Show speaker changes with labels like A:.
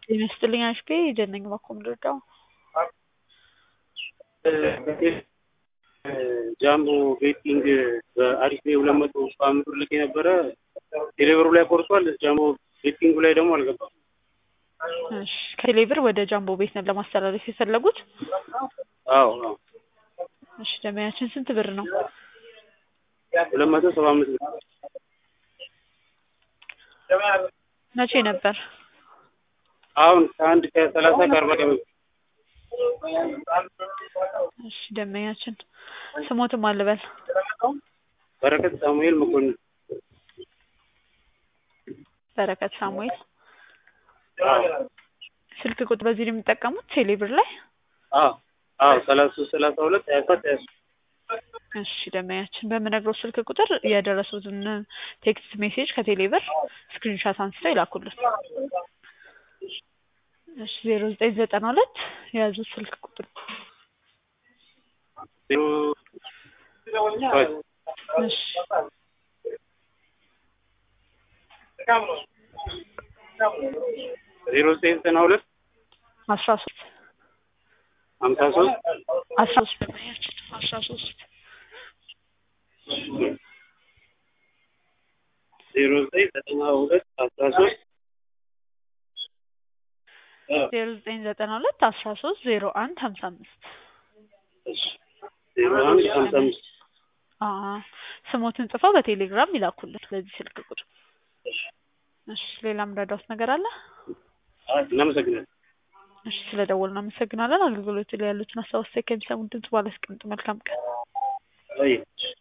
A: ይመስልኝ አሽፔ ጀነኝ ባኮም ልርዳው
B: ጃምቦ ቤቲንግ በአሪፍ ላይ 200 ብር ልክ የነበረ ቴሌብሩ ላይ ቆርጧል። ጃምቦ ቤቲንጉ ላይ ደግሞ አልገባም።
A: እሺ ከቴሌብር ወደ ጃምቦ ቤት ነው ለማስተላለፍ የፈለጉት?
B: አዎ።
A: እሺ ደመያችን ስንት ብር ነው?
B: 275 ብር።
A: መቼ ነበር?
B: አሁን ከአንድ ከ30 ከ40 ቀን።
A: እሺ ደመያችን ስሞትም አልበል።
B: በረከት ሳሙኤል መኮንን።
A: በረከት ሳሙኤል። ስልክ ቁጥር በዚህ ነው የሚጠቀሙት ቴሌብር ላይ?
B: አዎ 33 32 27
A: እሺ ደመያችን በምነግረው ስልክ ቁጥር የደረሱትን ቴክስት ሜሴጅ ከቴሌብር ስክሪንሾት አንስተው ይላኩልን። እሺ 0992 የያዙት ስልክ ቁጥር እሺ
B: 0992
A: 13
B: 53
A: 13 ደመያችን 13
B: 0992 13
A: 0992 13 01 55
B: 01
A: ስሞትን ጽፈው በቴሌግራም ይላኩልን በዚህ ስልክ ቁጥር። እሺ ሌላም ረዳውት ነገር አለ?
B: እናመሰግናለን።
A: እሺ ስለደወልን እናመሰግናለን። አገልግሎት ላይ ያሉትን አስተያየት ከሚሰሙን ድምጽ ባለስቀምጡ መልካም ቀን።